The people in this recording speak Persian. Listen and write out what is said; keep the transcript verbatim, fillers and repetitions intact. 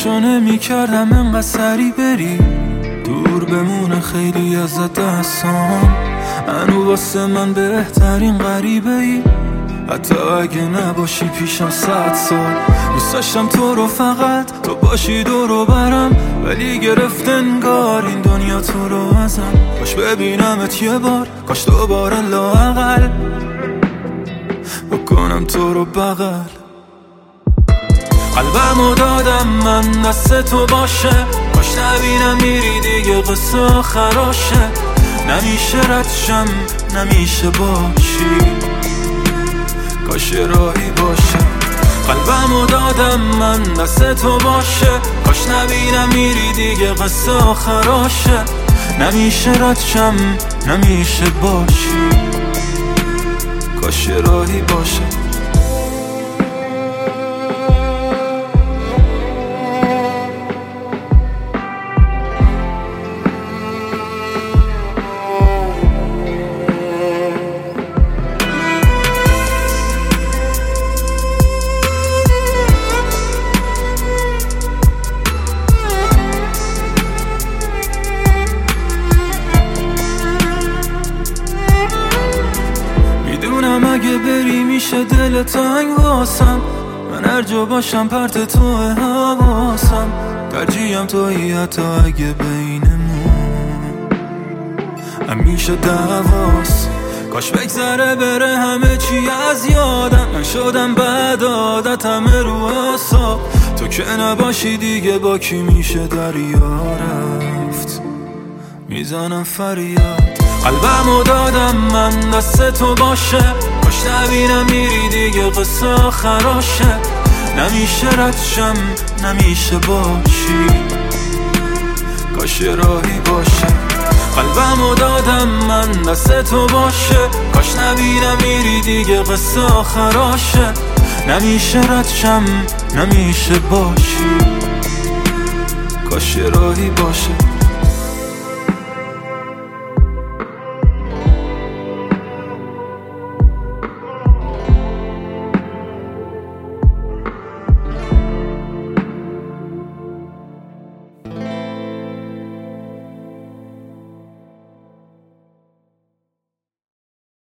فکرشو نمی کردم انقدر سری بری دور بمونه خیلی ازت دستام. هنو واسه من بهترین غریبه ای، حتی اگه نباشی پیشم صد سال. دوست داشتم تو رو فقط تو باشی دورو برم، ولی گرفت انگار این دنیا تو رو ازم. کاش ببینمت یه بار، کاش دوباره لااقل بکنم تو رو بغل. قلبمو دادم من دست تو باشه، کاش نبینم میری دیگه قصه آخراشه. نمیشه ردشم نمیشه باشی، کاش راهی باشه. قلبمو دادم من دست تو باشه، کاش نبینم میری دیگه قصه آخراشه. نمیشه ردشم نمیشه باشی، کاش راهی باشه. اگه بری میشه دل تنگ واسم، من هر جا باشم پرت تو حواسم. ترجیحم تویی حتی اگه بینمون همیشه دعواست. کاش بگذره بره همه چی از یادم، من شدم بعد عادت همه رو حساب. تو که نباشی دیگه با کی میشه دریا رفت، میزنم فریاد. قلبمو دادم من دست تو باشه، کاش نبینم میری دیگه قصه آخراشه. نمیشه ردشم نمیشه باشی، کاش راهی باشه. قلبمو دادم من دست تو باشه، کاش نبینم میری دیگه قصه آخراشه. نمیشه ردشم نمیشه باشی، کاش راهی باشه.